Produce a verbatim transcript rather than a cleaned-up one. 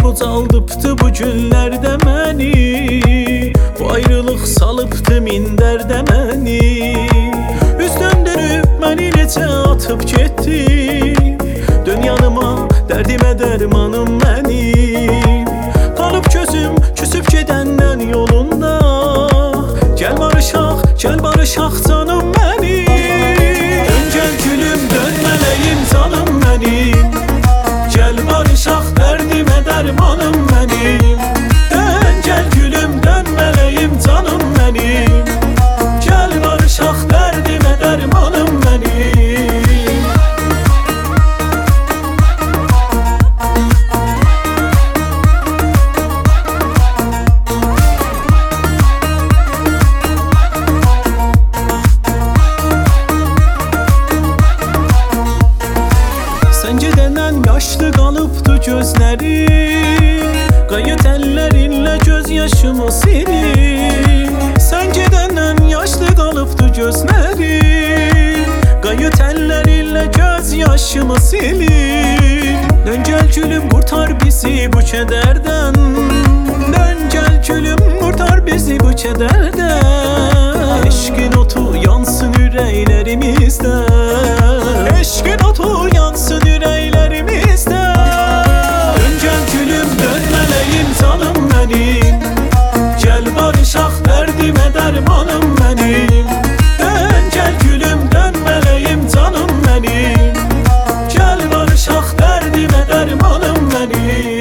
qocaldıbdı bu günlərdə məni, bu ayrılıq salıbdı min dərdə məni. Üz döndürüb məni necə atıb getdi, dön yanıma, dərdimə dərmanım mənim. Qalıb gözüm küsüb gedəndən yolunda, gəl barışaq, gəl barışaq canım mənim. Dön gəl gülüm, dön mələyim canım mənim, gəl barışaq, dərdimə dərmanım mənim. Dön gəl gülüm, dön mələyim canım mənim, gəl barışaq, dərdimə dərmanım mənim. Sən gedəndən yaşlı qalıbdı gözlərim, qayıt əllərinlə göz yaşımı silim. Sən gedəndən yaşlı qalıbdı gözlərim, qayıt əllərinlə göz yaşımı silim. Dön gəl gülüm, qurtar bizi bu kədərdən, dön gəl gülüm, qurtar bizi bu kədərdən. Eşqin otu yansın ürəklərimizdə, eşqin otu yansın ürəklərimizdə. Dön gəl gülüm, dön mələyim canım mənim, gəl barışaq, dərdimə dərmanım mənim. Dön gəl gülüm, dön mələyim canım mənim, gəl barışaq, dərdimə dərmanım mənim.